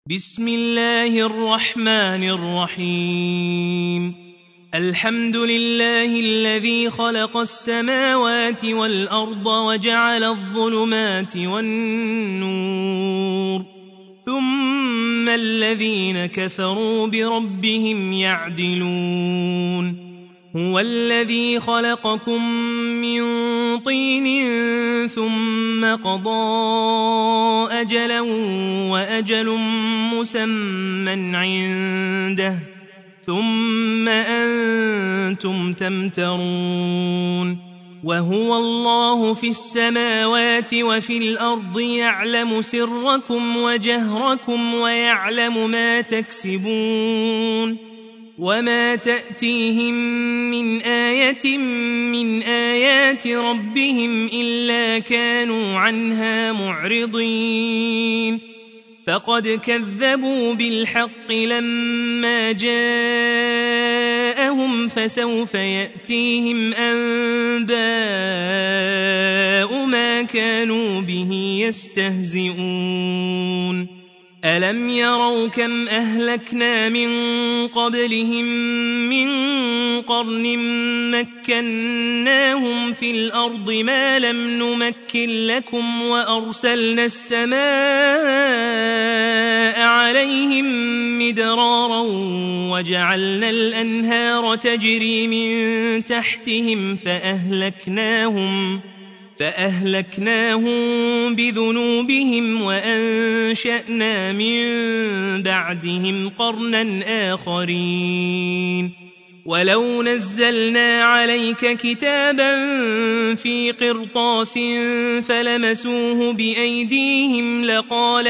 بسم الله الرحمن الرحيم الحمد لله الذي خلق السماوات والأرض وجعل الظلمات والنور ثم الذين كفروا بربهم يعدلون هو الذي خلقكم من طين ثم قضى أجلا وأجل مسمى عنده ثم أنتم تمترون وهو الله في السماوات وفي الأرض يعلم سركم وجهركم ويعلم ما تكسبون وما تأتيهم من آية من آيات ربهم إلا كانوا عنها معرضين فقد كذبوا بالحق لما جاءهم فسوف يأتيهم أنباء ما كانوا به يستهزئون ألم يروا كم أهلكنا من قبلهم من قرن مكناهم في الأرض ما لم نمكن لكم وأرسلنا السماء عليهم مدرارا وجعلنا الأنهار تجري من تحتهم فأهلكناهم بذنوبهم وأنشأنا من بعدهم قرنا آخرين ولو نزلنا عليك كتابا في قرطاس فلمسوه بأيديهم لقال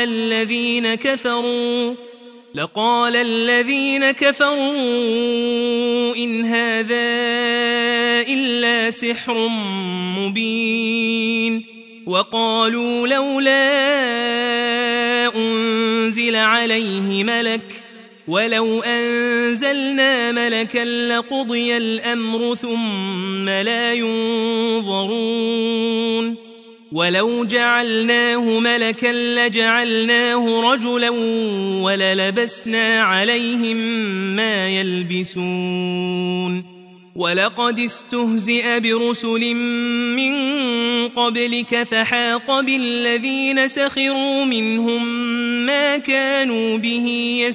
الذين كفروا إن هذا إلا سحر مبين وقالوا لولا أنزل عليه ملك ولو أنزلنا ملكا لقضي الأمر ثم لا ينظرون ولو جعلناه ملكا لجعلناه رجلا وللبسنا عليهم ما يلبسون ولقد استهزئ برسل من قبلك فحاق بالذين سخروا منهم ما كانوا به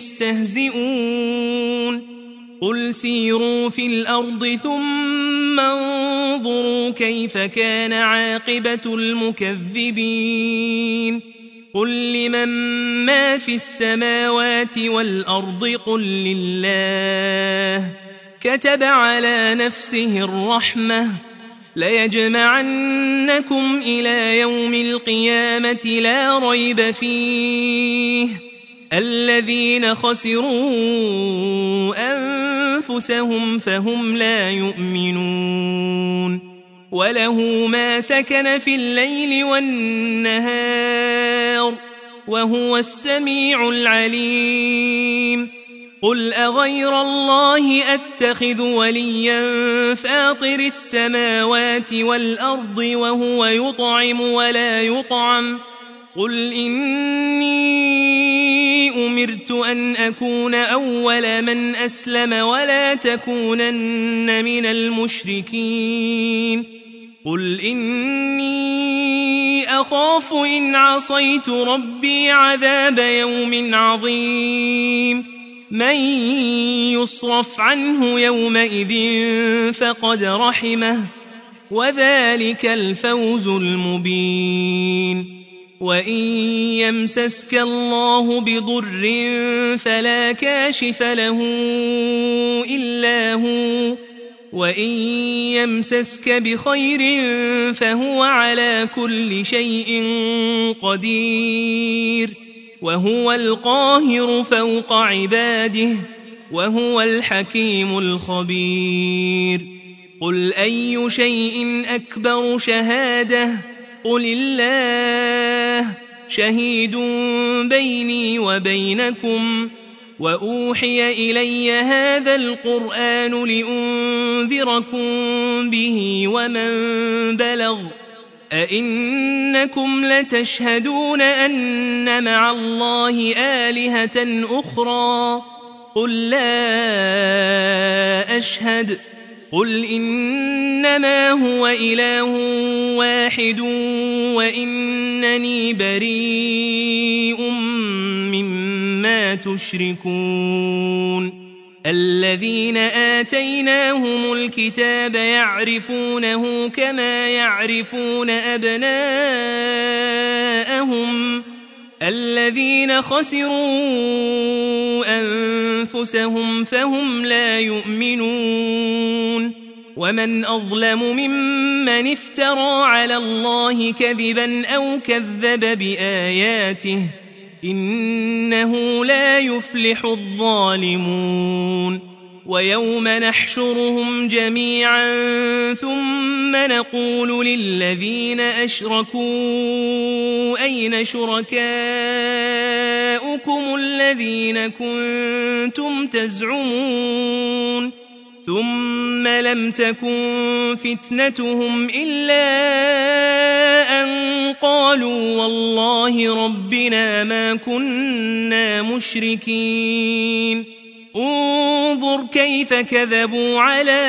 يستهزئون قل سيروا في الأرض ثم انظروا كيف كان عاقبة المكذبين قل لمن ما في السماوات والأرض قل لله كتب على نفسه الرحمة ليجمعنكم إلى يوم القيامة لا ريب فيه الذين خسروا أنفسهم فهم لا يؤمنون وله ما سكن في الليل والنهار وهو السميع العليم قل أغير الله أتخذ وليا فاطر السماوات والأرض وهو يطعم ولا يطعم قل إني أمرت أن أكون أول من أسلم ولا تكونن من المشركين قل إني أخاف إن عصيت ربي عذاب يوم عظيم من يصرف عنه يومئذ فقد رحمه وذلك الفوز المبين وإن يمسسك الله بضر فلا كاشف له إلا هو وإن يمسسك بخير فهو على كل شيء قدير وهو القاهر فوق عباده وهو الحكيم الخبير قل أي شيء أكبر شهادة قل الله شهيد بيني وبينكم وأوحي إلي هذا القرآن لأنذركم به ومن بلغ أئنكم لتشهدون أن مع الله آلهة أخرى قل لا أشهد قل إنما هو إله واحد وإنني بريء مما تشركون الذين آتيناهم الكتاب يعرفونه كما يعرفون أبناءهم الذين خسروا أنفسهم فهم لا يؤمنون ومن أظلم ممن افترى على الله كذبا أو كذب بآياته إنه لا يفلح الظالمون ويوم نحشرهم جميعا ثم نقول للذين أشركوا أين شركاؤكم الذين كنتم تزعمون ثم لم تكن فتنتهم إلا أن قالوا والله ربنا ما كنا مشركين انظر كيف كذبوا على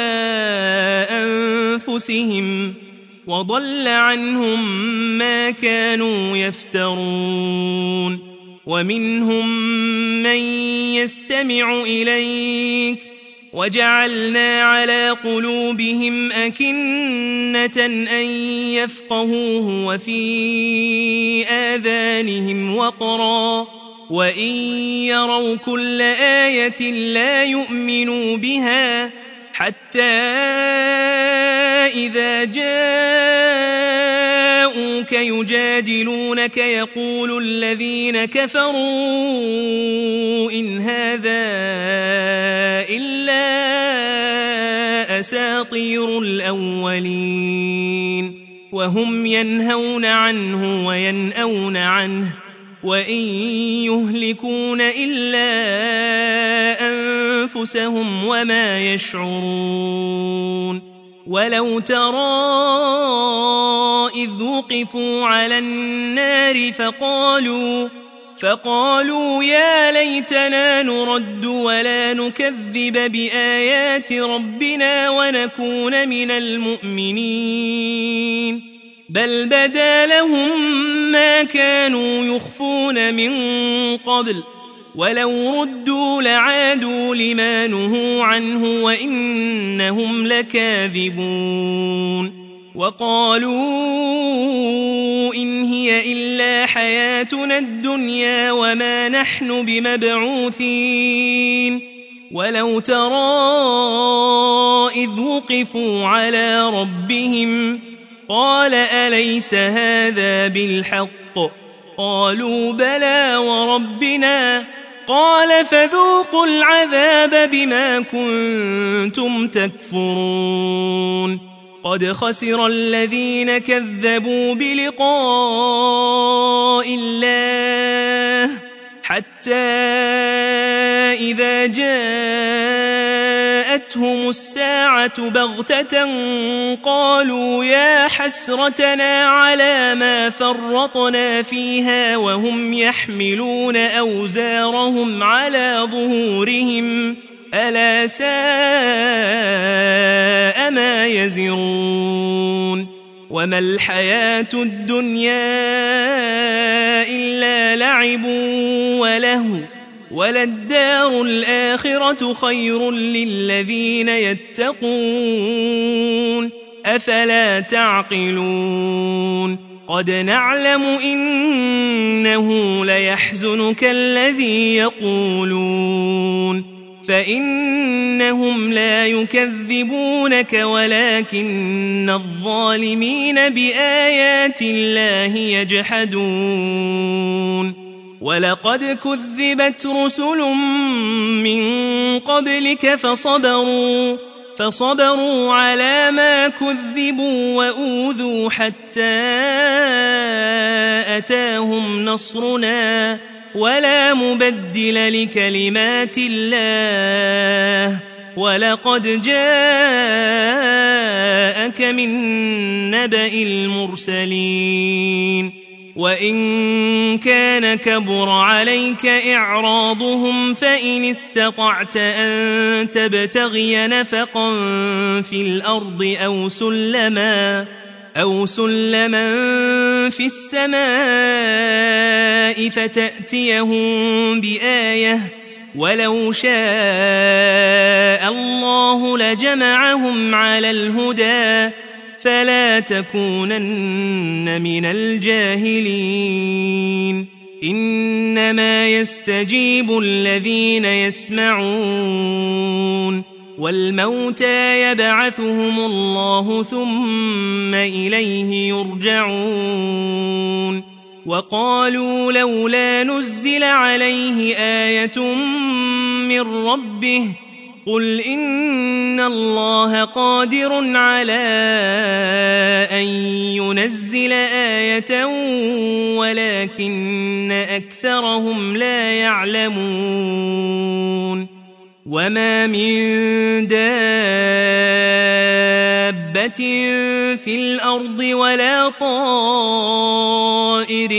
أنفسهم وضل عنهم ما كانوا يفترون ومنهم من يستمع إليك وجعلنا على قلوبهم أكنة أن يفقهوه وفي آذانهم وقرا وإن يروا كل آية لا يؤمنوا بها حتى إذا جاءوك يجادلونك يقول الذين كفروا إن هذا إلا أساطير الأولين وهم ينهون عنه وينأون عنه وإن يهلكون إلا أنفسهم وما يشعرون ولو ترى إذ وقفوا على النار فقالوا يا ليتنا نرد ولا نكذب بآيات ربنا ونكون من المؤمنين بل بدا لهم ما كانوا يخفون من قبل ولو ردوا لعادوا لما نهوا عنه وإنهم لكاذبون وقالوا إن هي إلا حياتنا الدنيا وما نحن بمبعوثين ولو ترى إذ وقفوا على ربهم قال أليس هذا بالحق قالوا بلى وربنا قال فذوقوا العذاب بما كنتم تكفرون قد خسر الذين كذبوا بلقاء الله حتى إذا جاءتهم الساعة بغتة قالوا يا حسرتنا على ما فرطنا فيها وهم يحملون أوزارهم على ظهورهم ألا ساء ما يزرون وما الحياة الدنيا إلا لعب ولهو وللدار الآخرة خير للذين يتقون أفلا تعقلون قد نعلم إنه ليحزنك الذي يقولون فإنهم لا يكذبونك ولكن الظالمين بآيات الله يجحدون ولقد كذبت رسل من قبلك فصبروا على ما كذبوا وأوذوا حتى أتاهم نصرنا ولا مبدل لكلمات الله ولقد جاء جاءك من نبأ المرسلين وإن كان كبر عليك إعراضهم فإن استطعت أن تبتغي نفقا في الأرض أو سلما في السماء فتأتيهم بآية ولو شاء الله لجمعهم على الهدى فلا تكونن من الجاهلين إنما يستجيب الذين يسمعون والموتى يبعثهم الله ثم إليه يرجعون وقالوا لولا نزل عليه آية من ربه قل إن الله قادر على أن ينزل آية ولكن أكثرهم لا يعلمون وما من دابة في الأرض ولا طائر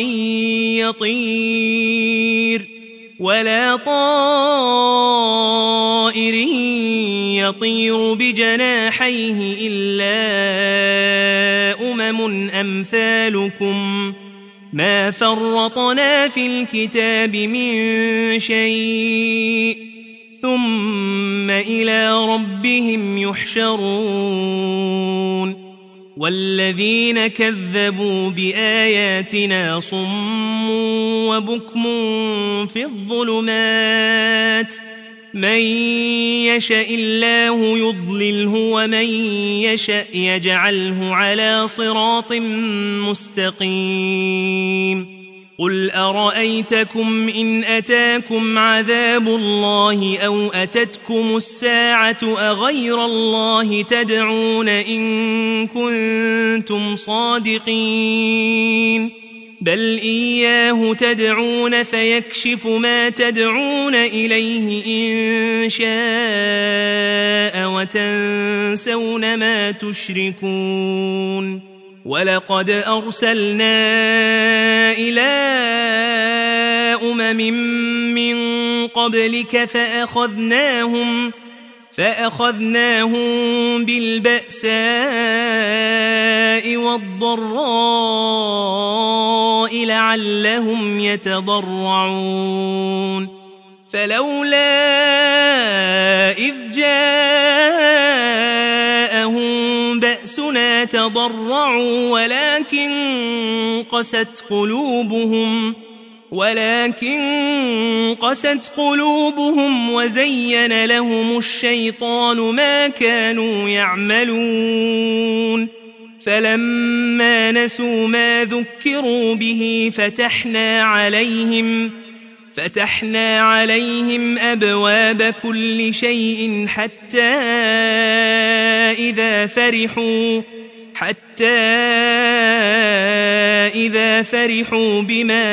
يطير بجناحيه إلا أمثالكم ما فرطنا في الكتاب من شيء ثم إلى ربهم يحشرون والذين كذبوا بآياتنا صم وبكم في الظلمات من يشاء الله يضلله ومن يشاء يجعله على صراط مستقيم قل أرأيتكم إن أتاكم عذاب الله أو أتتكم الساعة أغير الله تدعون إن كنتم صادقين بل إياه تدعون فيكشف ما تدعون إليه إن شاء وتنسون ما تشركون ولقد أرسلنا إلى من قبلك فأخذناهم بالبأساء والضراء لعلهم يتضرعون فلولا إذ جاءهم بأسنا تضرعوا ولكن قست قلوبهم وزين لهم الشيطان ما كانوا يعملون فلما نسوا ما ذكروا به فتحنا عليهم أبواب كل شيء حتى إذا فرحوا بما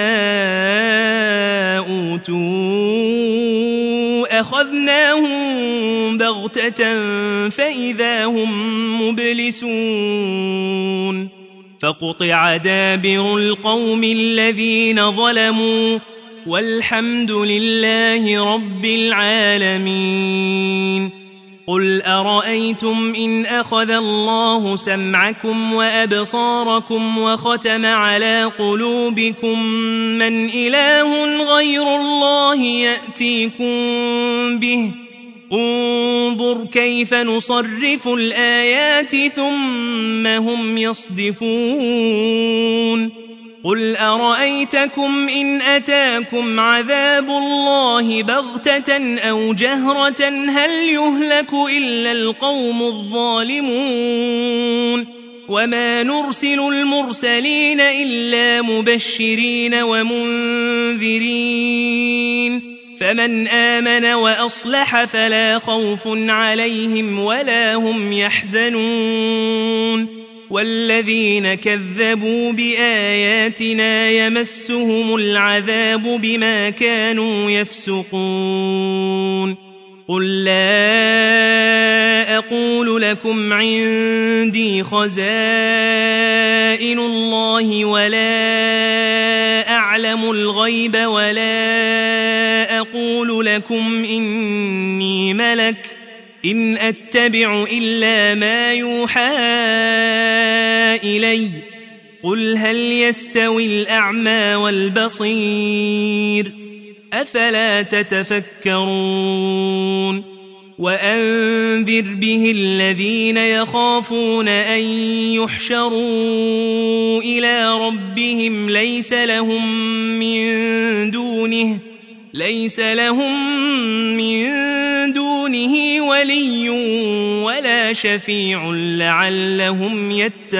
أوتوا أخذناهم بغتة فإذا هم مبلسون فقطع دابر القوم الذين ظلموا والحمد لله رب العالمين قل أرأيتم إن أخذ الله سمعكم وأبصاركم وختم على قلوبكم من إله غير الله يأتيكم به انظر كيف نصرف الآيات ثم هم يصدفون قل أرأيتكم إن أتاكم عذاب الله بغتة أو جهرة هل يهلك إلا القوم الظالمون وما نرسل المرسلين إلا مبشرين ومنذرين فمن آمن وأصلح فلا خوف عليهم ولا هم يحزنون والذين كذبوا بآياتنا يمسهم العذاب بما كانوا يفسقون قل لا أقول لكم عندي خزائن الله ولا أعلم الغيب ولا أقول لكم إني ملك إن أتبع إلا ما يوحى إلي قل هل يستوي الأعمى والبصير أفلا تتفكرون وأنذر به الذين يخافون أن يحشروا إلى ربهم ليس لهم من دونه ولي ولا شفيع لعلهم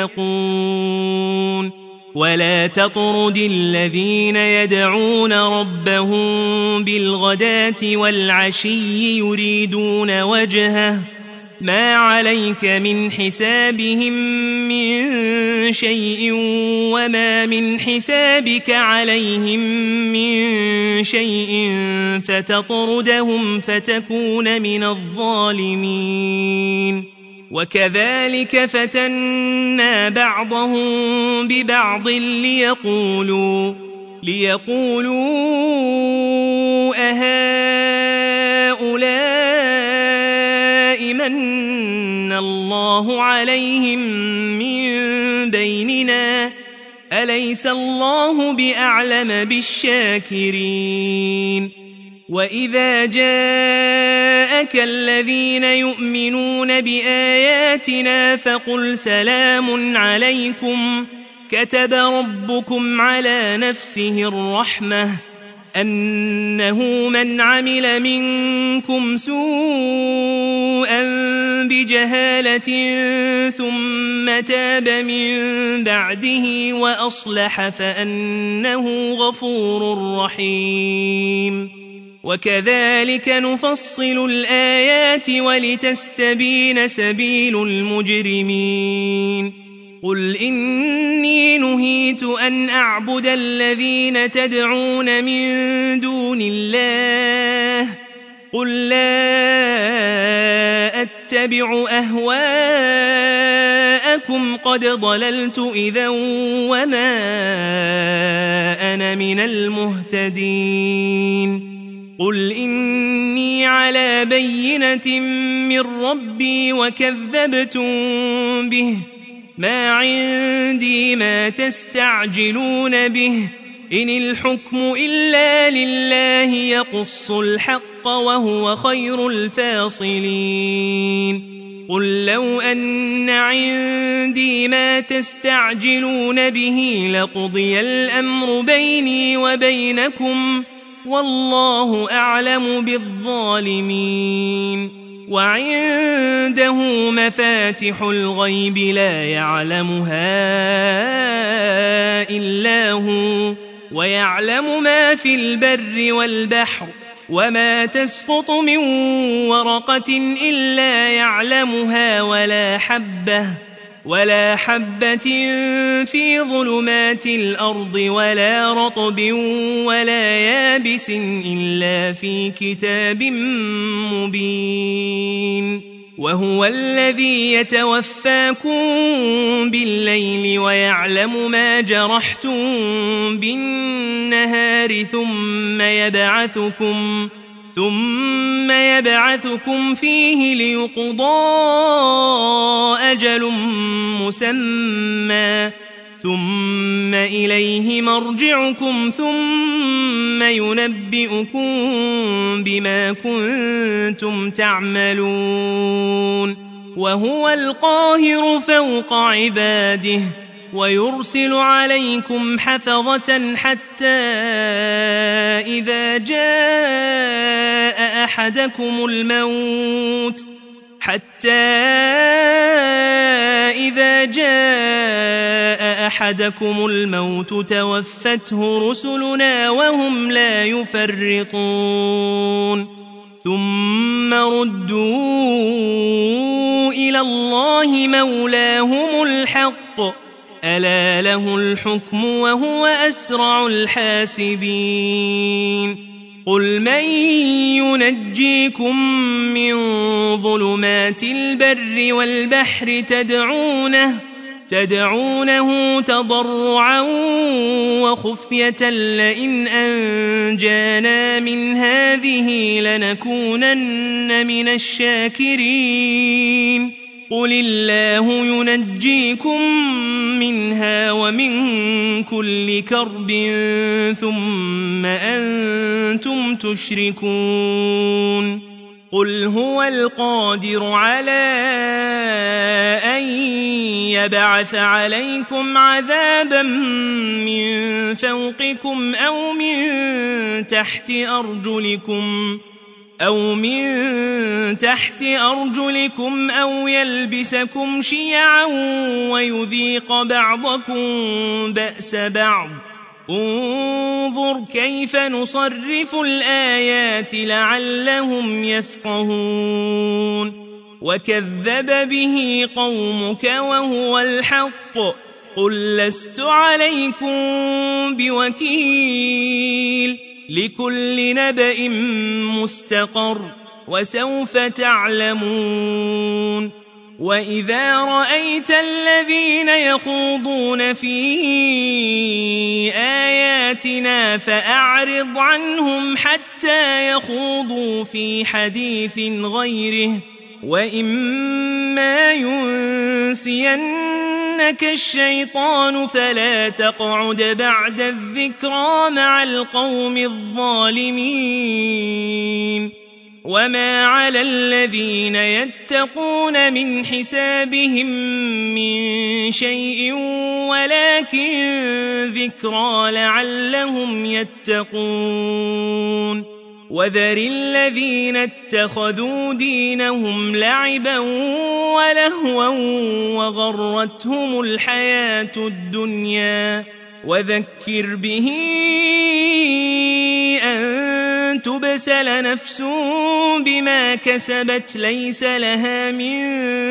يتقون ولا تطرد الذين يدعون ربهم بالغداة والعشي يريدون وجهه ما عليك من حسابهم من شيء وما من حسابك عليهم من شيء فتطردهم فتكون من الظالمين وكذلك فتنا بعضهم ببعض ليقولوا أهؤلاء من الله عليهم من بيننا أليس الله بأعلم بالشاكرين وإذا جاءك الذين يؤمنون بآياتنا فقل سلام عليكم كتب ربكم على نفسه الرحمة أنه من عمل منكم سوءا بجهالة ثم تاب من بعده وأصلح فأنه غفور رحيم وكذلك نفصل الآيات ولتستبين سبيل المجرمين قل إني نهيت أن أعبد الذين تدعون من دون الله قل لا أتبع أهواءكم قد ضللت إذا وما أنا من المهتدين قل إني على بينة من ربي وكذبتم به ما عندي ما تستعجلون به إن الحكم إلا لله يقص الحق وهو خير الفاصلين قل لو أن عندي ما تستعجلون به لقضي الأمر بيني وبينكم والله أعلم بالظالمين وعنده مفاتح الغيب لا يعلمها إلا هو ويعلم ما في البر والبحر وما تسقط من ورقة إلا يعلمها ولا حبة في ظلمات الأرض ولا رطب ولا يابس إلا في كتاب مبين وهو الذي يتوفاكم بالليل ويعلم ما جرحتم بالنهار ثم يبعثكم فيه ليقضى أجل مسمى ثم إليه مرجعكم ثم ينبئكم بما كنتم تعملون وهو القاهر فوق عباده ويرسل عليكم حفظة حتى إذا جاء أحدكم الموت توفته رسلنا وهم لا يفرطون ثم ردوا إلى الله مولاهم الحق ألا له الحكم وهو أسرع الحاسبين قل من ينجيكم من ظلمات البر والبحر تدعونه تضرعا وخفية لئن أنجانا من هذه لنكونن من الشاكرين قل الله ينجيكم منها ومن كل كرب ثم أنتم تشركون قل هو القادر على أن يبعث عليكم عذابا من فوقكم أو من تحت أرجلكم أو يلبسكم شيعا ويذيق بعضكم بأس بعض انظر كيف نصرف الآيات لعلهم يفقهون وكذب به قومك وهو الحق قل لست عليكم بوكيل لكل نبأ مستقر وسوف تعلمون وإذا رأيت الذين يخوضون في آياتنا فأعرض عنهم حتى يخوضوا في حديث غيره وإما ينسينك الشيطان فلا تقعد بعد الذكرى مع القوم الظالمين وما على الذين يتقون من حسابهم من شيء ولكن ذكرى لعلهم يتقون وذر الذين اتخذوا دينهم لعبا ولهوا وغرتهم الحياة الدنيا وذكر به أن تبسل نفس بما كسبت ليس لها من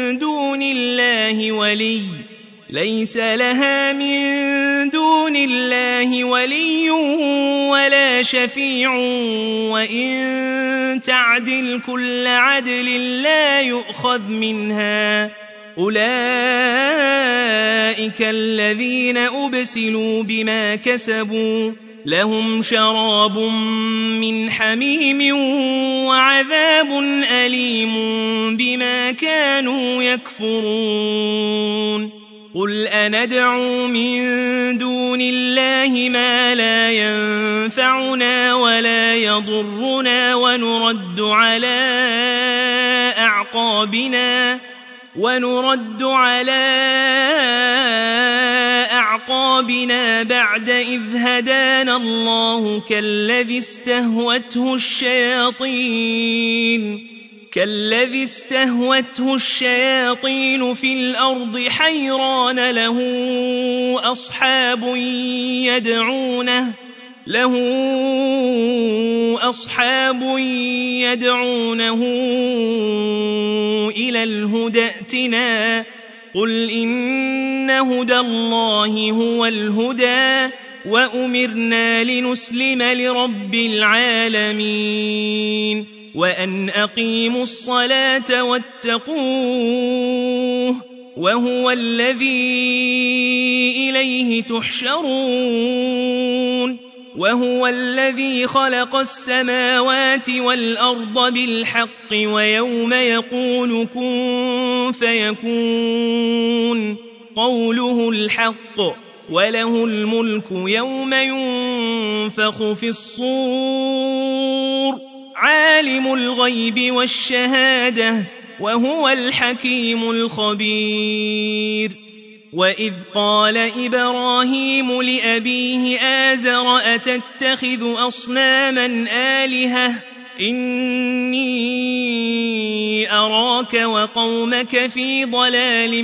دون الله ولي ولا شفيع وإن تعدل كل عدل لا يؤخذ منها أولئك الذين أبسلوا بما كسبوا لهم شراب من حميم وعذاب أليم بما كانوا يكفرون قل أندعو من دون الله ما لا ينفعنا ولا يضرنا ونرد على أعقابنا بعد إذ هدانا الله كالذي استهوته الشياطين في الأرض حيران له أصحاب يدعونه إلى الهدى ائتنا قل إن هدى الله هو الهدى وأمرنا لنسلم لرب العالمين وأن أقيموا الصلاة واتقوه وهو الذي إليه تحشرون وهو الذي خلق السماوات والأرض بالحق ويوم يقول كن فيكون قوله الحق وله الملك يوم ينفخ في الصور عالم الغيب والشهادة وهو الحكيم الخبير وإذ قال إبراهيم لأبيه آزر أتتخذ أصناما آلهة إني أراك وقومك في ضلال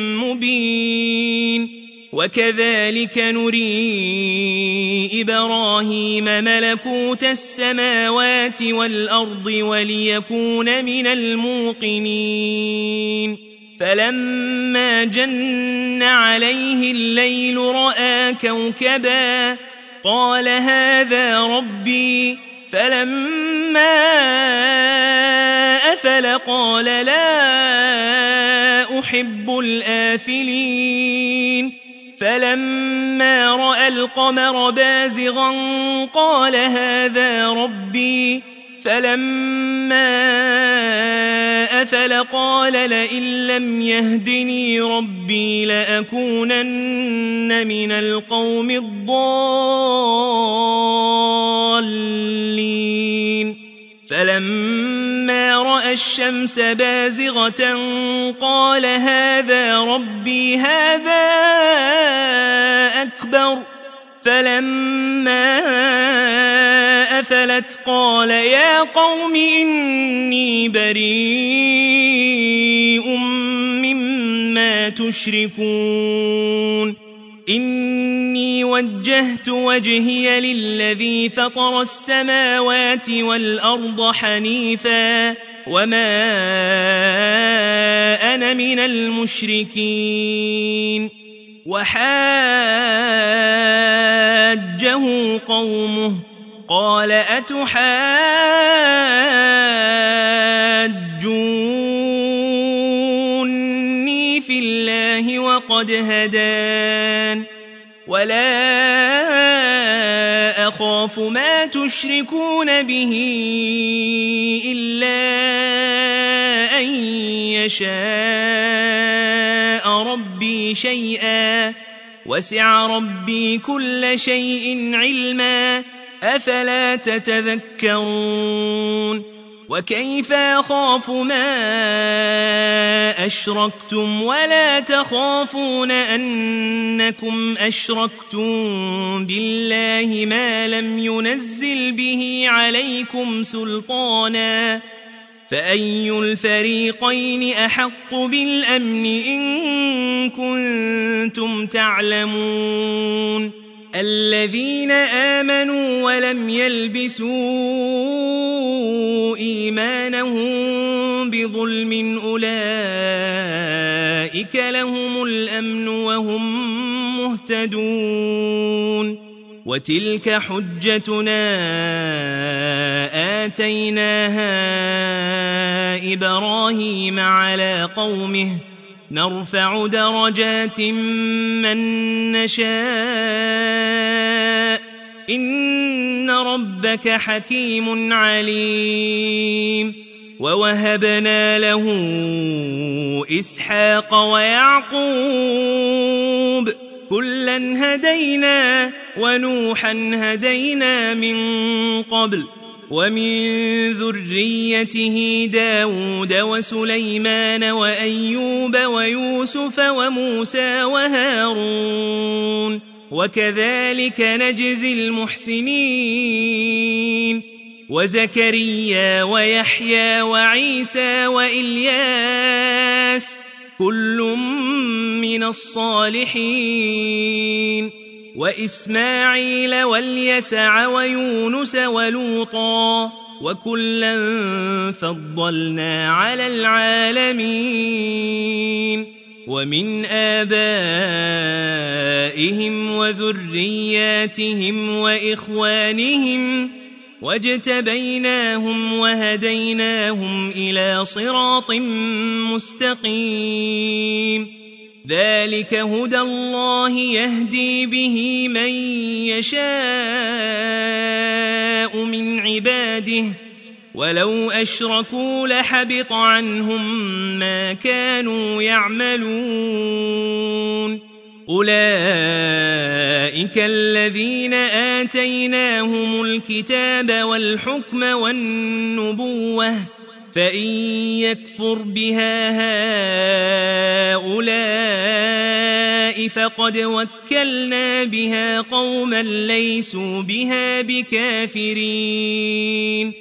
مبين وكذلك نري إبراهيم ملكوت السماوات والأرض وليكون من الموقنين فلما جن عليه الليل رأى كوكبا قال هذا ربي فلما أفل قال لا أحب الآفلين فلما رأى القمر بازغا قال هذا ربي فلما أفل قال لئن لم يهدني ربي لأكونن من القوم الضالين فلما رأى الشمس بازغة قال هذا ربي هذا أكبر فلما أفلت قال يا قوم إني بريء مما تشركون إني وجهت وجهي للذي فطر السماوات والأرض حنيفا وما أنا من المشركين وحاجه قومه قال أتحاجوني في الله وقد هدان ولا أخاف ما تشركون به إلا أن يشاء ربي شيئا وسع ربي كل شيء علما أفلا تتذكرون وكيف أخاف ما أشركتم ولا تخافون أنكم أشركتم بالله ما لم ينزل به عليكم سلطانا فأي الفريقين أحق بالأمن إن كنتم تعلمون الذين آمنوا ولم يلبسوا إيمانهم بظلم أولئك لهم الأمن وهم مهتدون وتلك حجتنا آتيناها إبراهيم على قومه نرفع درجات من نشاء إن ربك حكيم عليم ووهبنا له إسحاق ويعقوب كلا هدينا ونوحا هدينا من قبل ومن ذريته داود وسليمان وأيوب ويوسف وموسى وهارون وكذلك نجزي المحسنين وزكريا ويحيى وعيسى وإلياس كل من الصالحين وإسماعيل واليسع ويونس ولوطا وكلا فضلنا على العالمين ومن آبائهم وذرياتهم وإخوانهم واجتبيناهم وهديناهم إلى صراط مستقيم ذلك هدى الله يهدي به من يشاء من عباده ولو أشركوا لحبط عنهم ما كانوا يعملون أولئك الذين آتيناهم الكتاب والحكم والنبوة فإن يكفر بها هؤلاء فقد وكلنا بها قوما ليسوا بها بكافرين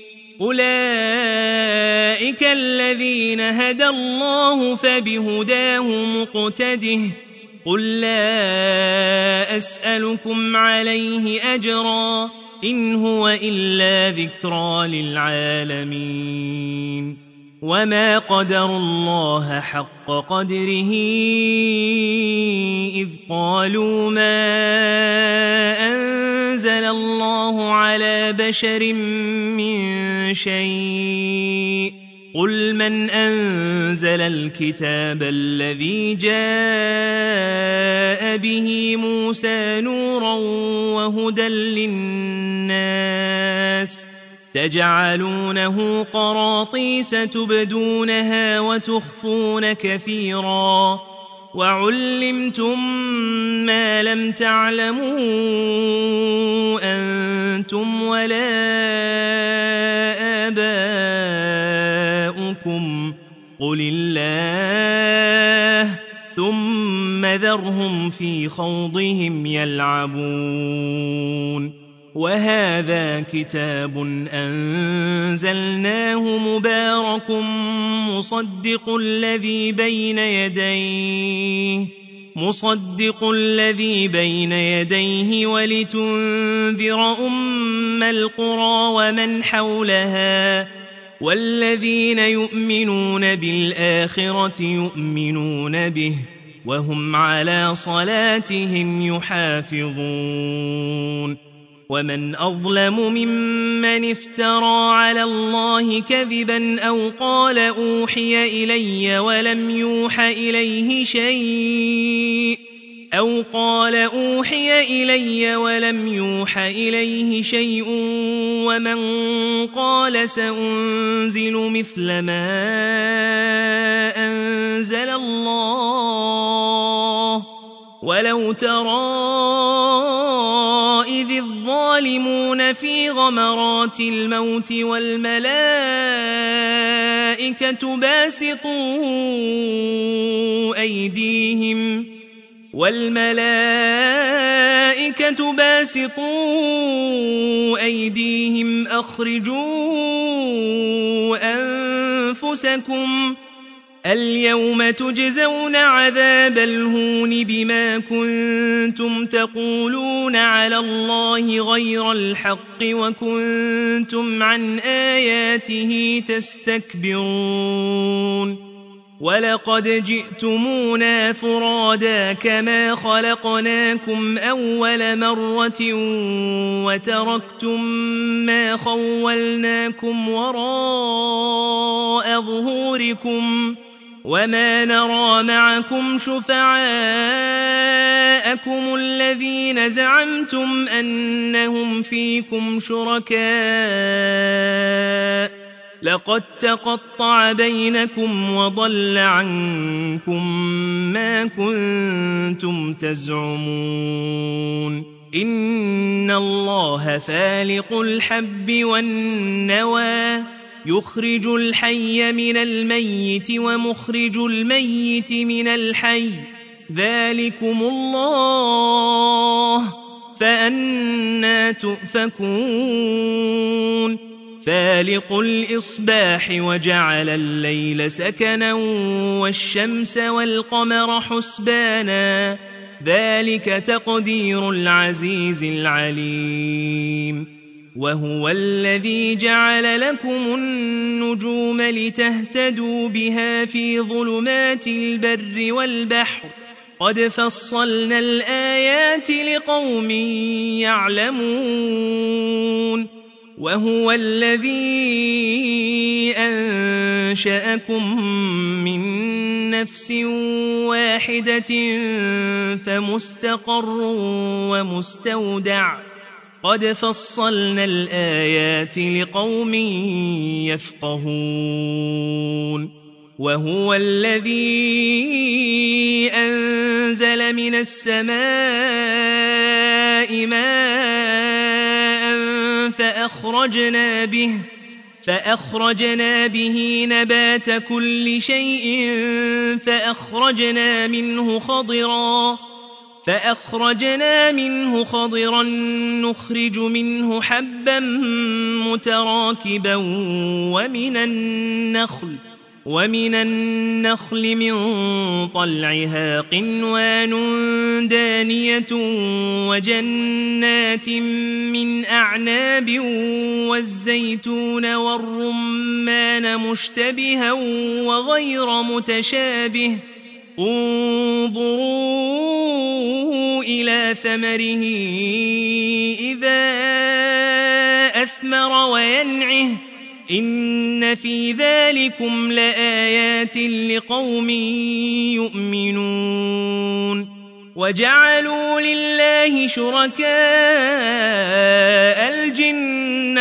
أولئك الذين هدى الله فبهداه مقتده قل لا أسألكم عليه أجرا إن هو إلا ذكرى للعالمين وما قدروا الله حق قدره إذ قالوا ما أنزل الله على بشر من شيء قل من أنزل الكتاب الذي جاء به موسى نورا وهدى للناس تجعلونه قراطيس تبدونها وتخفون كثيرا وعلمتم ما لم تعلموا أنتم ولا آباؤكم قل الله ثم ذرهم في خوضهم يلعبون وهذا كتاب أنزلناه مبارك مصدق الذي بين يديه ولتنذر أم القرى ومن حولها والذين يؤمنون بالآخرة يؤمنون به وهم على صلاتهم يحافظون ومن أظلم ممن افترى على الله كذبا أو قال أوحي إلي ولم يوحى إليه شيء ومن قال سأنزل مثل ما أنزل الله ولو ترى إذ الظالمون في غمرات الموت والملائكة باسطوا أيديهم أخرجوا أنفسكم اليوم تجزون عذاب الهون بما كنتم تقولون على الله غير الحق وكنتم عن آياته تستكبرون ولقد جئتمونا فرادا كما خلقناكم أول مرة وتركتم ما خولناكم وراء ظهوركم وما نرى معكم شفعاءكم الذين زعمتم أنهم فيكم شركاء لقد تقطع بينكم وضل عنكم ما كنتم تزعمون إن الله فالق الحب والنوى يخرج الحي من الميت ومخرج الميت من الحي ذلكم الله فأنى تؤفكون فالق الإصباح وجعل الليل سكنا والشمس والقمر حسبانا ذلك تقدير العزيز العليم وهو الذي جعل لكم النجوم لتهتدوا بها في ظلمات البر والبحر قد فصلنا الآيات لقوم يعلمون وهو الذي أنشأكم من نفس واحدة فمستقر ومستودع قد فصلنا الآيات لقوم يفقهون وهو الذي أنزل من السماء ماء فأخرجنا به نبات كل شيء فأخرجنا منه خضرا نخرج منه حبا متراكبا ومن النخل من طلعها قنوان دانية وجنات من أعناب والزيتون والرمان مشتبها وغير متشابه انظروا إلى ثمره إذا أثمر وينعه إن في ذلكم لآيات لقوم يؤمنون وجعلوا لله شركاء الجن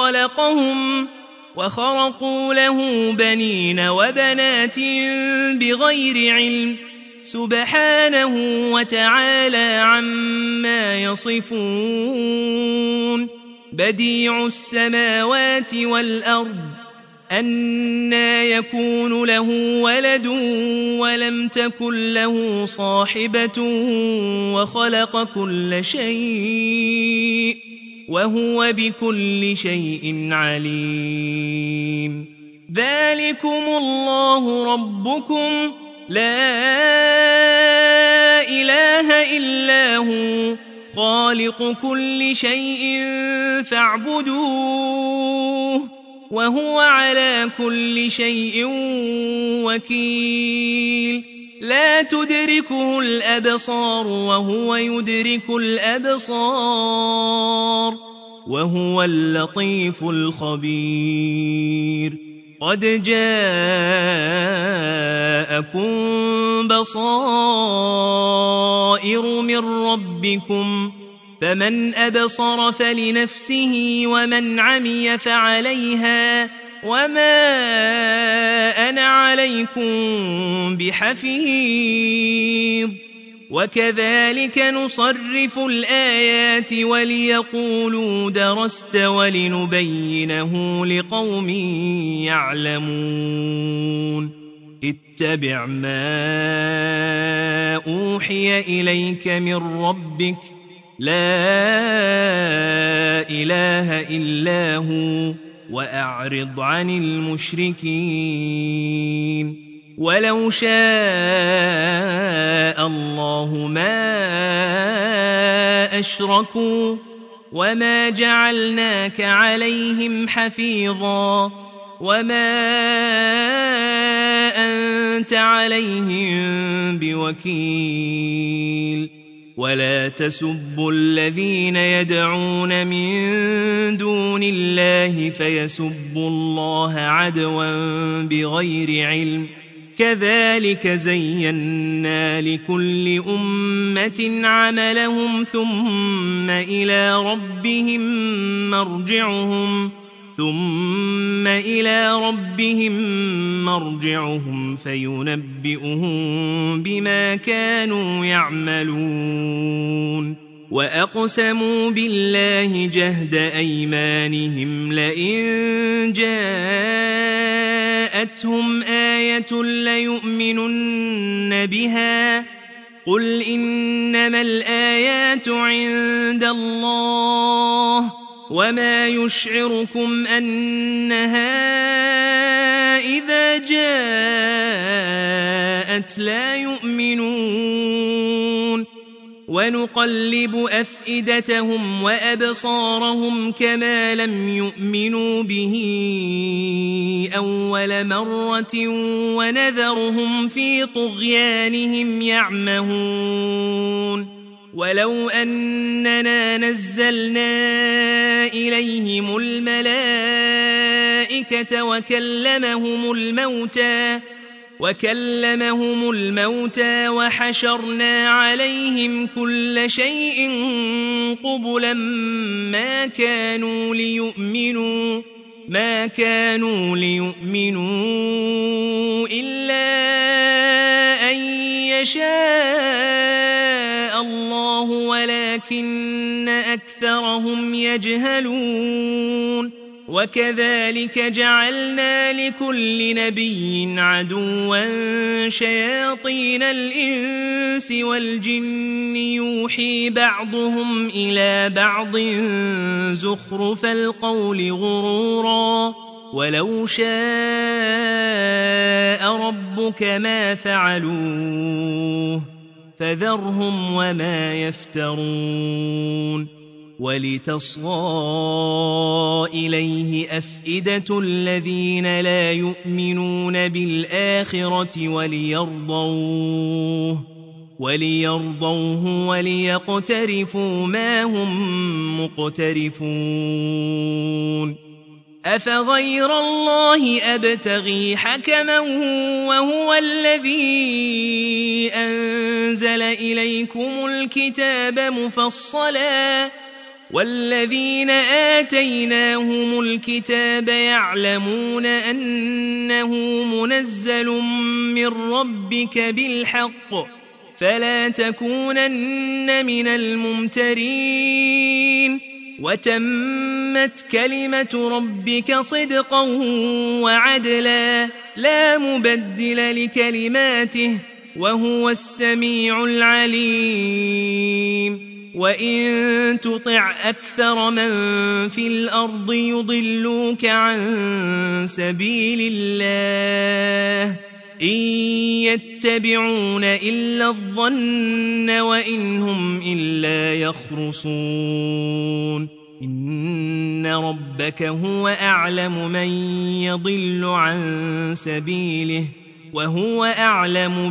وخرقوا له بنين وبنات بغير علم سبحانه وتعالى عما يصفون بديع السماوات والأرض أنى يكون له ولد ولم تكن له صاحبة وخلق كل شيء وهو بكل شيء عليم ذلكم الله ربكم لا إله إلا هو خالق كل شيء فاعبدوه وهو على كل شيء وكيل لا تدركه الأبصار وهو يدرك الأبصار وهو اللطيف الخبير قد جاءكم بصائر من ربكم فمن أبصر فلنفسه ومن عمي فعليها وما أنا عليكم بحفيظ وكذلك نصرف الآيات وليقولوا درست ولنبينه لقوم يعلمون اتبع ما أوحي إليك من ربك لا إله إلا هو وأعرض عن المشركين ولو شاء الله ما أشركوا وما جعلناك عليهم حفيظا وما أنت عليهم بوكيل ولا تسبوا الذين يدعون من دون الله فيسبوا الله عدوا بغير علم كذلك زينا لكل أمة عملهم ثم إلى ربهم مرجعهم فينبئهم بما كانوا يعملون وأقسموا بالله جهد أيمانهم لئن جاءتهم آية ليؤمنن بها قل إنما الآيات عند الله وما يشعركم أنها إذا جاءت لا يؤمنون ونقلب أفئدتهم وأبصارهم كما لم يؤمنوا به أول مرة ونذرهم في طغيانهم يعمهون ولو أننا نزلنا إليهم الملائكة وكلمهم الموتى وحشرنا عليهم كل شيء قبلا ما كانوا ليؤمنوا إلا أن يشاء الله ولكن أكثرهم يجهلون وكذلك جعلنا لكل نبي عدوا شياطين الإنس والجن يوحي بعضهم إلى بعض زخرف القول غرورا ولو شاء شاء ربك ما فعلوه فذرهم وما يفترون ولتصغى إليه أفئدة الذين لا يؤمنون بالآخرة وليرضوه وليقترفوا ما هم مقترفون أفغير الله أبتغي حكما وهو الذي أنزل إليكم الكتاب مفصلا والذين آتيناهم الكتاب يعلمون أنه منزل من ربك بالحق فلا تكونن من الممترين وتمت كلمة ربك صدقا وعدلا لا مبدل لكلماته وهو السميع العليم وإن تطع أكثر من في الأرض يضلوك عن سبيل الله إن يتبعون إلا الظن وإن هم إلا يخرصون إن ربك هو أعلم من يضل عن سبيله وهو أعلم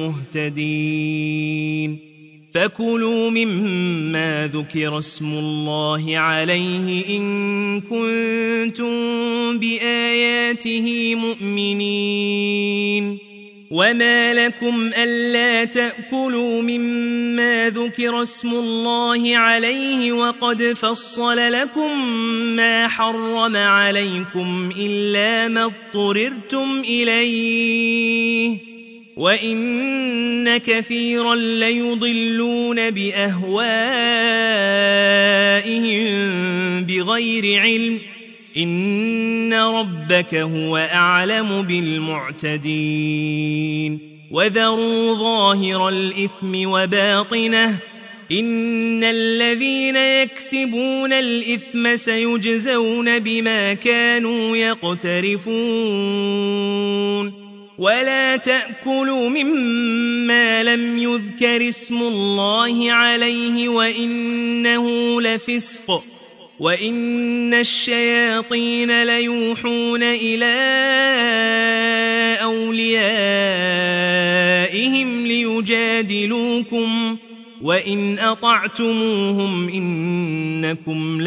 بالمهتدين فكلوا مما ذكر اسم الله عليه إن كنتم بآياته مؤمنين وما لكم ألا تأكلوا مما ذكر اسم الله عليه وقد فصل لكم ما حرم عليكم إلا ما اضطررتم إليه وإن كثيرا ليضلون بأهوائهم بغير علم إن ربك هو أعلم بالمعتدين وذروا ظاهر الإثم وباطنه إن الذين يكسبون الإثم سيجزون بما كانوا يقترفون ولا تأكلوا مما لم يذكر اسم الله عليه وإنه لفسق وإن الشياطين ليوحون إلى أوليائهم ليجادلوكم وإن أطعتموهم إنكم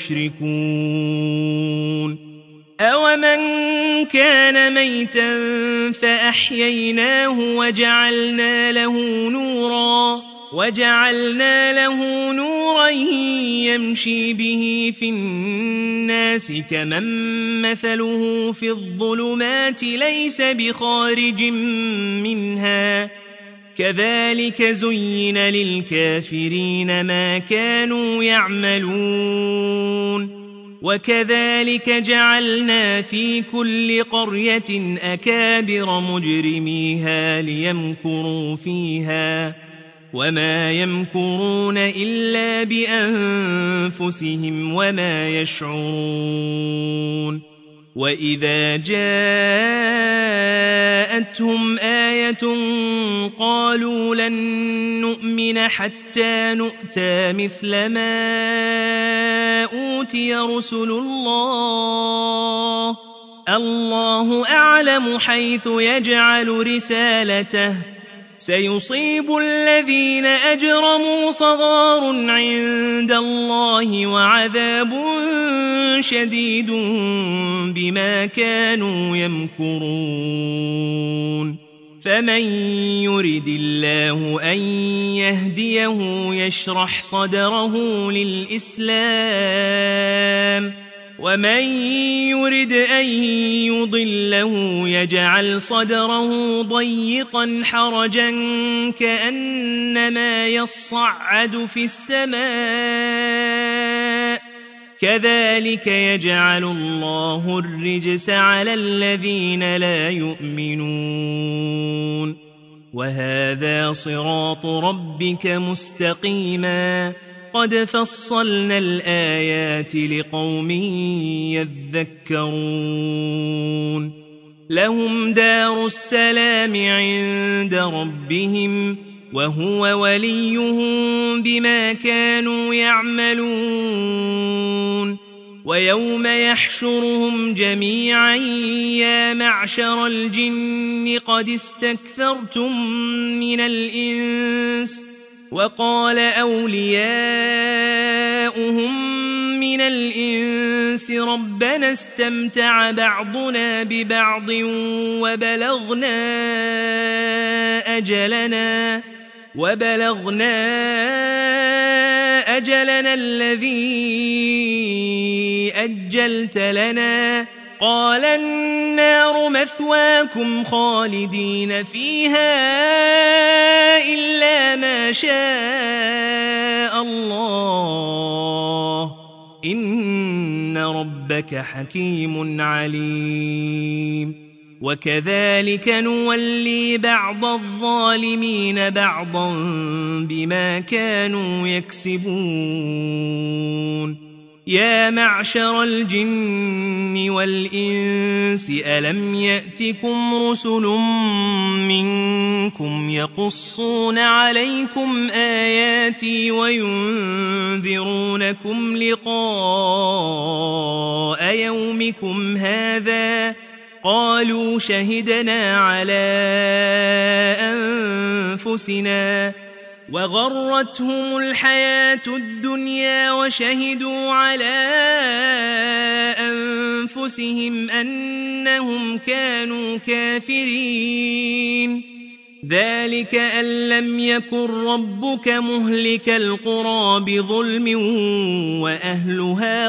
لمشركون أومن كان ميتا فأحييناه وجعلنا له نورا يمشي به في الناس كمن مثله في الظلمات ليس بخارج منها كذلك زين للكافرين ما كانوا يعملون وكذلك جعلنا في كل قرية أكابر مجرميها ليمكروا فيها وما يمكرون إلا بأنفسهم وما يشعرون وإذا جاءتهم آية قالوا لن نؤمن حتى نؤتى مثل ما أوتي رسل الله أعلم حيث يجعل رسالته سيصيب الذين أجرموا صغار عند الله وعذاب شديد بما كانوا يمكرون فمن يرد الله أن يهديه يشرح صدره للإسلام ومن يرد أن يضله يجعل صدره ضيقا حرجا كأنما يصعد في السماء كذلك يجعل الله الرجس على الذين لا يؤمنون وهذا صراط ربك مستقيما قد فصلنا الآيات لقوم يذكرون لهم دار السلام عند ربهم وهو وليهم بما كانوا يعملون ويوم يحشرهم جميعا يا معشر الجن قد استكثرتم من الإنس وقال أولياؤهم من الإنس ربنا استمتع بعضنا ببعض وبلغنا أجلنا الذي أجلت لنا قال النار مثواكم خالدين فيها إلا ما شاء الله إن ربك حكيم عليم وكذلك نولي بعض الظالمين بعضا بما كانوا يكسبون يا معشر الجن والإنس ألم يأتكم رسل منكم يقصون عليكم آياتي وينذرونكم لقاء يومكم هذا قالوا شهدنا على أنفسنا وغرتهم الحياة الدنيا وشهدوا على أنفسهم أنهم كانوا كافرين ذلك أن لم يكن ربك مهلك القرى بظلم وأهلها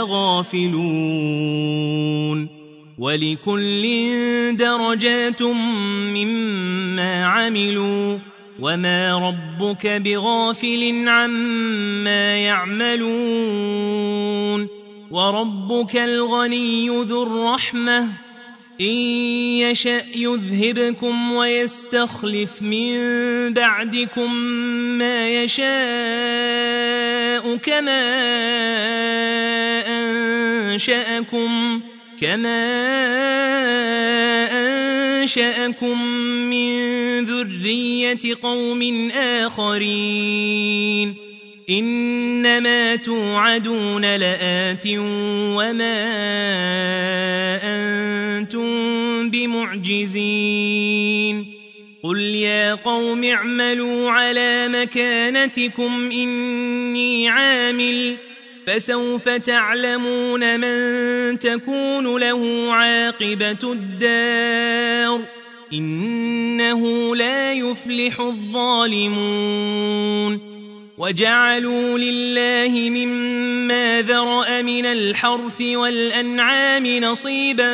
غافلون ولكل درجات مما عملوا وما ربك بغافل عما يعملون وربك الغني ذو الرحمة إن يشأ يذهبكم ويستخلف من بعدكم ما يشاء كما أنشأكم من ذرية قوم آخرين إنما توعدون لآت وما أنتم بمعجزين قل يا قوم اعملوا على مكانتكم إني عامل فسوف تعلمون من تكون له عاقبة الدار إنه لا يفلح الظالمون وجعلوا لله مما ذرأ من الحرث والأنعام نصيبا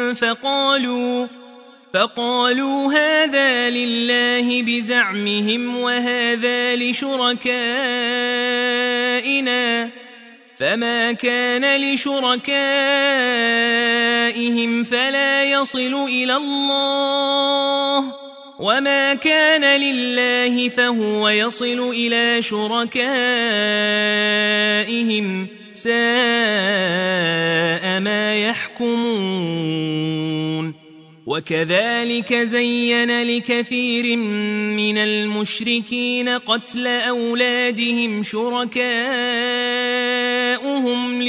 فقالوا هذا لله بزعمهم وهذا لشركائنا فما كان لشركائهم فلا يصل إلى الله وما كان لله فهو يصل إلى شركائهم ساء ما يحكمون وكذلك زين لكثير من المشركين قتل أولادهم شركاؤهم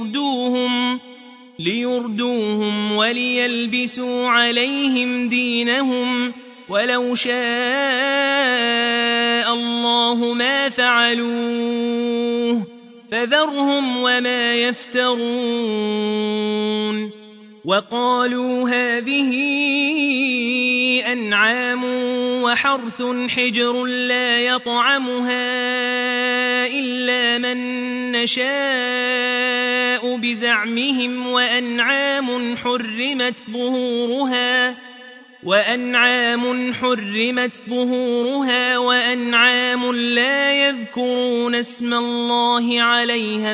ليردوهم وليلبسوا عليهم دينهم ولو شاء الله ما فعلوه فذرهم وما يفترون وقالوا هذه أنعام وحرث حجر لا يطعمها إلا من نشاء بزعمهم وأنعام حرمت ظهورها وأنعام لا يذكرون اسم الله عليها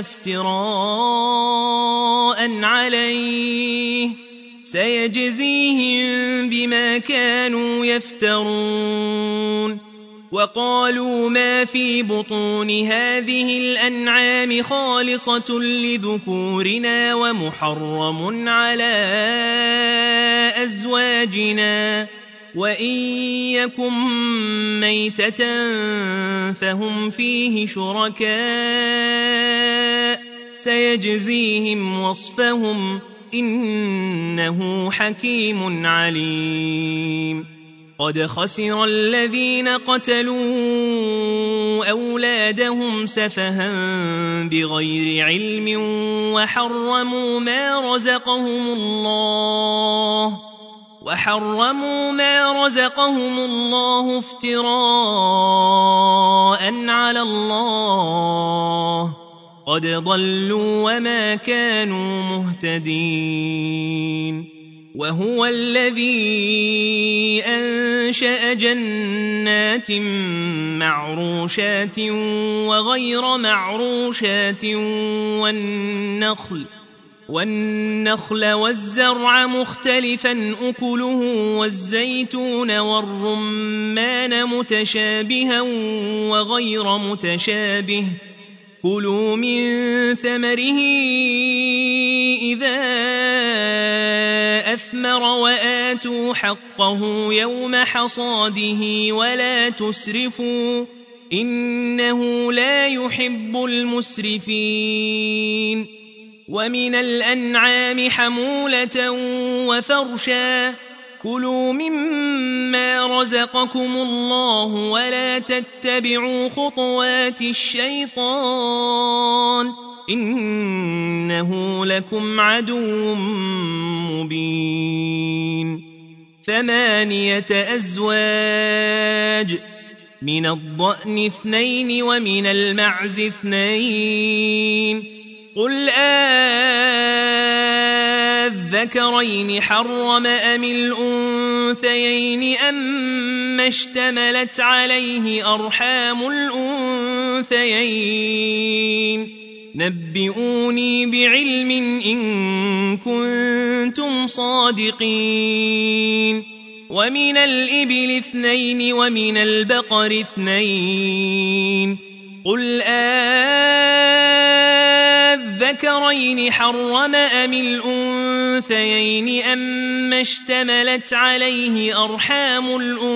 افتراء عليه سيجزيهم بما كانوا يفترون وقالوا ما في بطون هذه الأنعام خالصة لذكورنا ومحرم على أزواجنا وإن يكن ميتة فهم فيه شركاء سيجزيهم وصفهم إنه حكيم عليم قد خسر الذين قتلوا أولادهم سفها بغير علم وحرموا ما رزقهم الله افتراء على الله قد ضلوا وما كانوا مهتدين وهو الذي أنشأ جنات معروشات وغير معروشات والنخل والزرع مختلفا أكله والزيتون والرمان متشابها وغير متشابه كلوا من ثمره إذا أثمر وآتوا حقه يوم حصاده ولا تسرفوا إنه لا يحب المسرفين ومن الأنعام حمولة وفرشا كلوا مما رزقكم الله ولا تتبعوا خطوات الشيطان إنه لكم عدو مبين 8 أزواج من الضأن 2 ومن المعز 2 قل الذكرين حرم أم الأنثيين أما اشتملت عليه أرحام الأنثيين نبئوني بعلم إن كنتم صادقين ومن الإبل 2 ومن البقر 2 قل الذكرين حرم أم الأنثيين أما اشتملت عليه أرحام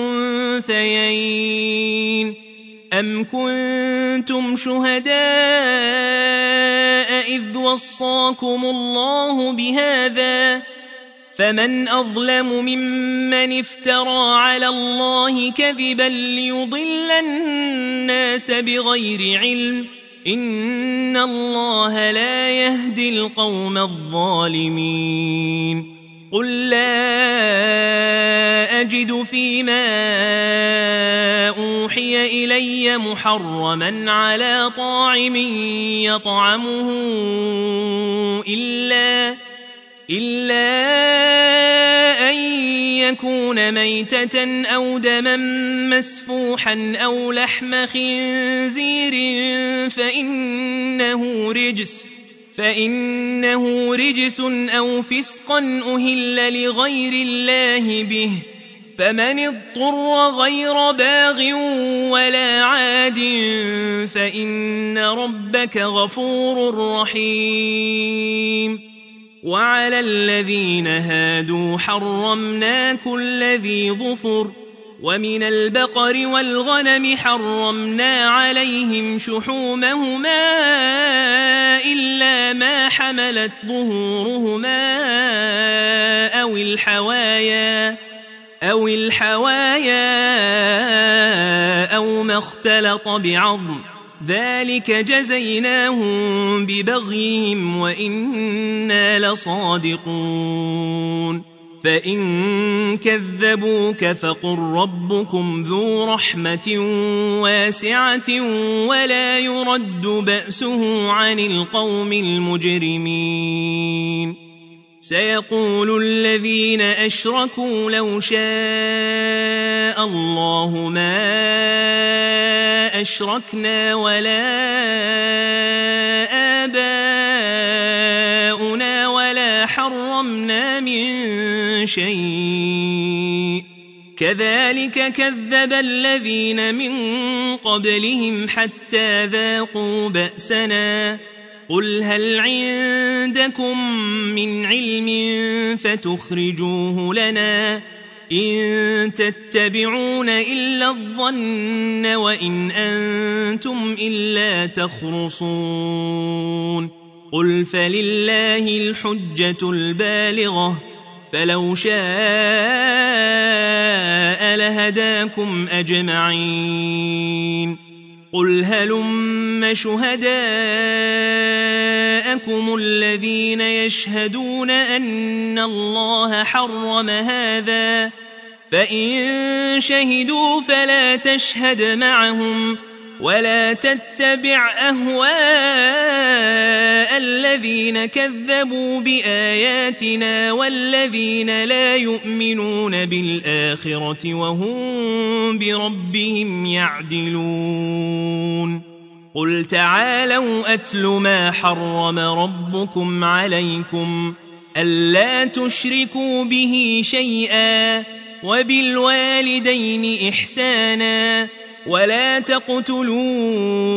الأنثيين أم كنتم شهداء إذ وصاكم الله بهذا فمن أظلم ممن افترى على الله كذبا ليضل الناس بغير علم إن الله لا يهدي القوم الظالمين قل لا أجد فيما أوحي إلي محرما على طاعم يطعمه إلا أن يكون ميتة أو دما مسفوحا أو لحم خنزير فإنه رجس أو فسقا أهل لغير الله به فمن اضطر غير باغ ولا عاد فإن ربك غفور رحيم وعلى الذين هادوا حرمنا كل ذي ظفر ومن البقر والغنم حرمنا عليهم شحومهما إلا ما حملت ظهورهما أو الحوايا أو ما اختلط بعظم ذلك جزيناهم ببغيهم وإنا لصادقون فإن كذبوك فقل ربكم ذو رحمة واسعة ولا يرد بأسه عن القوم المجرمين سيقول الذين أشركوا لو شاء الله ما أشركنا ولا آباؤنا ولا حرمنا من شيء كذلك كذب الذين من قبلهم حتى ذاقوا بأسنا قل هل عندكم من علم فتخرجوه لنا إن تتبعون إلا الظن وإن أنتم إلا تخرصون قل فلله الحجة البالغة فلو شاء لهداكم أجمعين قل هلم شهداءكم الذين يشهدون أن الله حرم هذا فإن شهدوا فلا تشهد معهم ولا تتبع أهواء الذين كذبوا بآياتنا والذين لا يؤمنون بالآخرة وهم بربهم يعدلون قل تعالوا أتل ما حرم ربكم عليكم ألا تشركوا به شيئا وبالوالدين إحسانا ولا تقتلوا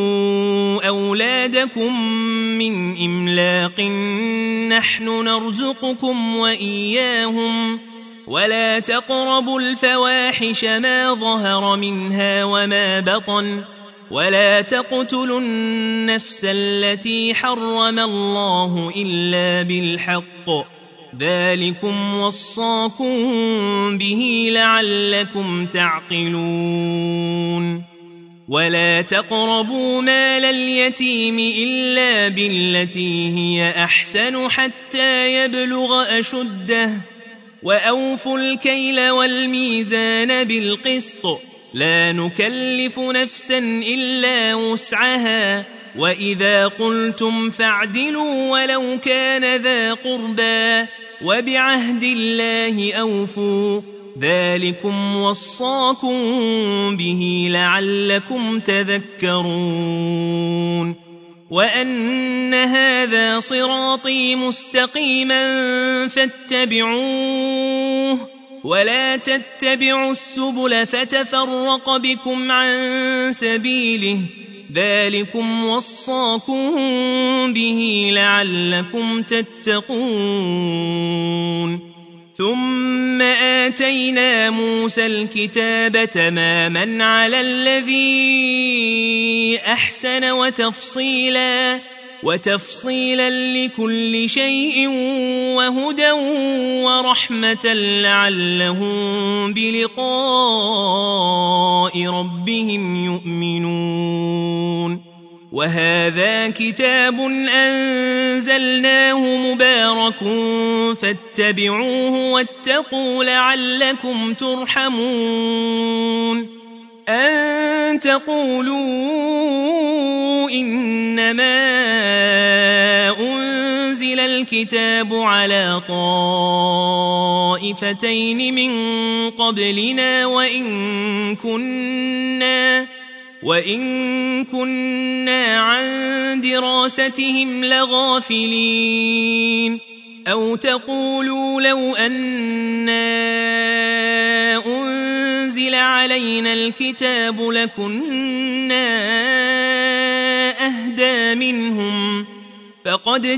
أولادكم من إملاق نحن نرزقكم وإياهم ولا تقربوا الفواحش ما ظهر منها وما بطن ولا تقتلوا النفس التي حرم الله إلا بالحق ذلكم وصاكم به لعلكم تعقلون ولا تقربوا مال اليتيم إلا بالتي هي أحسن حتى يبلغ أشده وأوفوا الكيل والميزان بالقسط لا نكلف نفسا إلا وسعها وإذا قلتم فاعدلوا ولو كان ذا قربى وبعهد الله أوفوا ذلكم وصاكم به لعلكم تذكرون وأن هذا صراطي مستقيما فاتبعوه ولا تتبعوا السبل فتفرق بكم عن سبيله ذلكم وصاكم به لعلكم تتقون ثم آتينا موسى الكتاب تماما على الذي أحسن وتفصيلا لكل شيء وهدى ورحمة لعلهم بلقاء ربهم يؤمنون وهذا كتاب أنزلناه مبارك فاتبعوه واتقوا لعلكم ترحمون أن تقولوا إنما أنزل الكتاب على طائفتين من قبلنا وإن كنا عن دراستهم لغافلين أو تقولوا لو أنا أنزل علينا الكتاب لكنا أهدى منهم فقد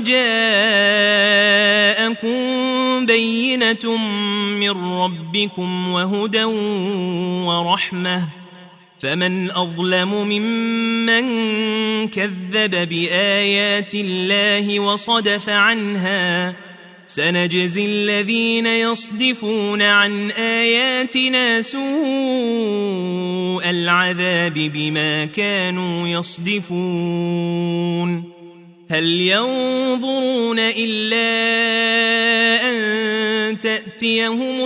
جاءكم بينة من ربكم وهدى ورحمة فمن أظلم ممن كذب بآيات الله وصدف عنها سنجزي الذين يصدفون عن آياتنا سوء العذاب بما كانوا يصدفون هل ينظرون إلا أن تأتيهم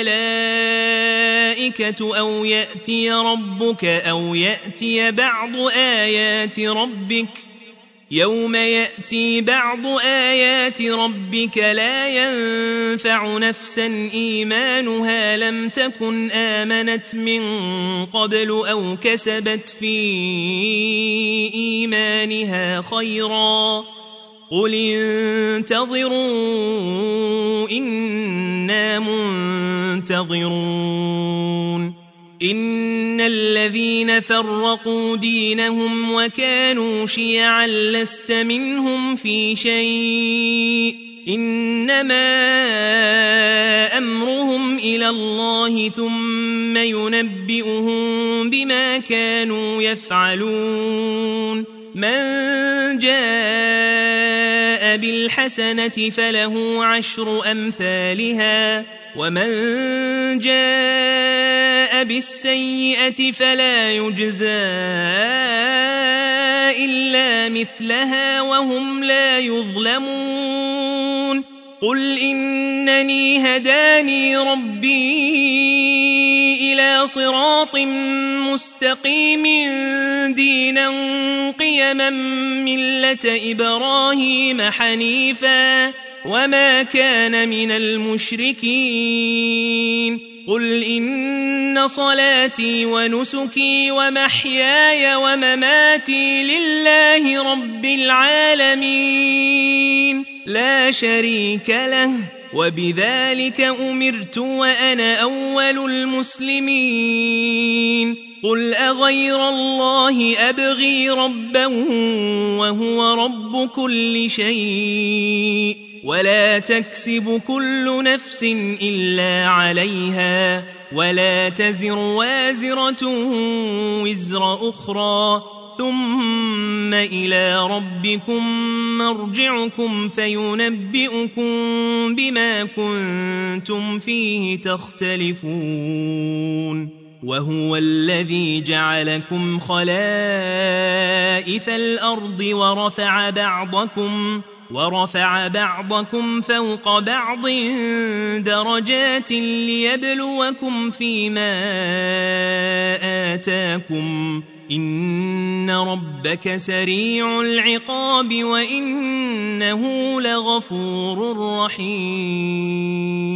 الملائكة أو يأتي ربك أو يأتي بعض آيات ربك يوم يأتي بعض آيات ربك لا ينفع نفسا إيمانها لم تكن آمنت من قبل أو كسبت في إيمانها خيرا قل انتظروا إنا منتظرون إن الذين فرقوا دينهم وكانوا شيعا لست منهم في شيء إنما أمرهم إلى الله ثم ينبئهم بما كانوا يفعلون من جاء بالحسنة فله 10 أمثالها ومن جاء بالسيئة فلا يجزى إلا مثلها وهم لا يظلمون قل إنني هداني ربي إلى صراط مستقيم دينا قيما ملة إبراهيم حنيفا وما كان من المشركين قل إن صلاتي ونسكي ومحياي ومماتي لله رب العالمين لا شريك له وبذلك أمرت وأنا أول المسلمين قل أغير الله أبغي ربا وهو رب كل شيء ولا تكسب كل نفس إلا عليها ولا تزر وازرة وزر أخرى ثم إلى ربكم مرجعكم فينبئكم بما كنتم فيه تختلفون وهو الذي جعلكم خلائف الأرض ورفع بعضكم فوق بعض درجات ليبلوكم فيما آتاكم إن ربك سريع العقاب وإنه لغفور رحيم